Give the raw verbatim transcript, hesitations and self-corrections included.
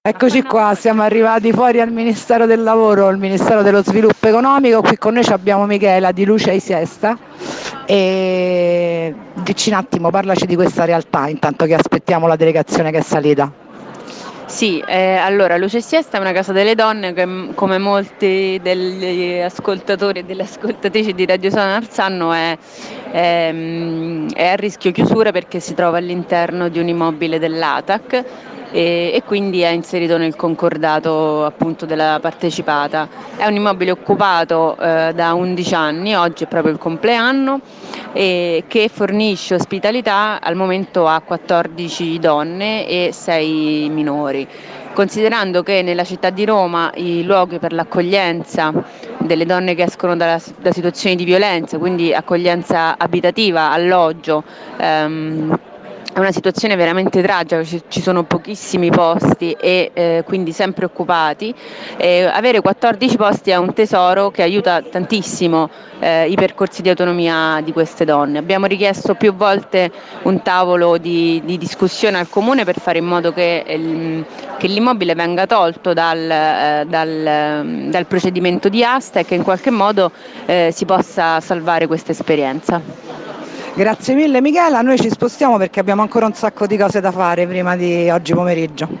Eccoci qua, siamo arrivati fuori al Ministero del Lavoro, al Ministero dello Sviluppo Economico. Qui con noi ci abbiamo Michela di Luce e Siesta. E dici un attimo, parlaci di questa realtà intanto che aspettiamo la delegazione che è salita. Sì, eh, allora Luce e Siesta è una casa delle donne che, m- come molti degli ascoltatori e delle ascoltatrici di Radio Sonar sanno, è, ehm, è a rischio chiusura perché si trova all'interno di un immobile dell'A T A C e, e quindi è inserito nel concordato appunto della partecipata. È un immobile occupato eh, da undici anni, oggi è proprio il compleanno, e che fornisce ospitalità al momento a quattordici donne e sei minori. Considerando che nella città di Roma i luoghi per l'accoglienza delle donne che escono da, da situazioni di violenza, quindi accoglienza abitativa, alloggio, ehm, è una situazione veramente tragica, ci, ci sono pochissimi posti e eh, quindi sempre occupati. Eh, avere quattordici posti è un tesoro che aiuta tantissimo eh, i percorsi di autonomia di queste donne. Abbiamo richiesto più volte un tavolo di, di discussione al Comune per fare in modo che, il, che l'immobile venga tolto dal, eh, dal, dal procedimento di asta e che in qualche modo eh, si possa salvare questa esperienza. Grazie mille Michela, noi ci spostiamo perché abbiamo ancora un sacco di cose da fare prima di oggi pomeriggio.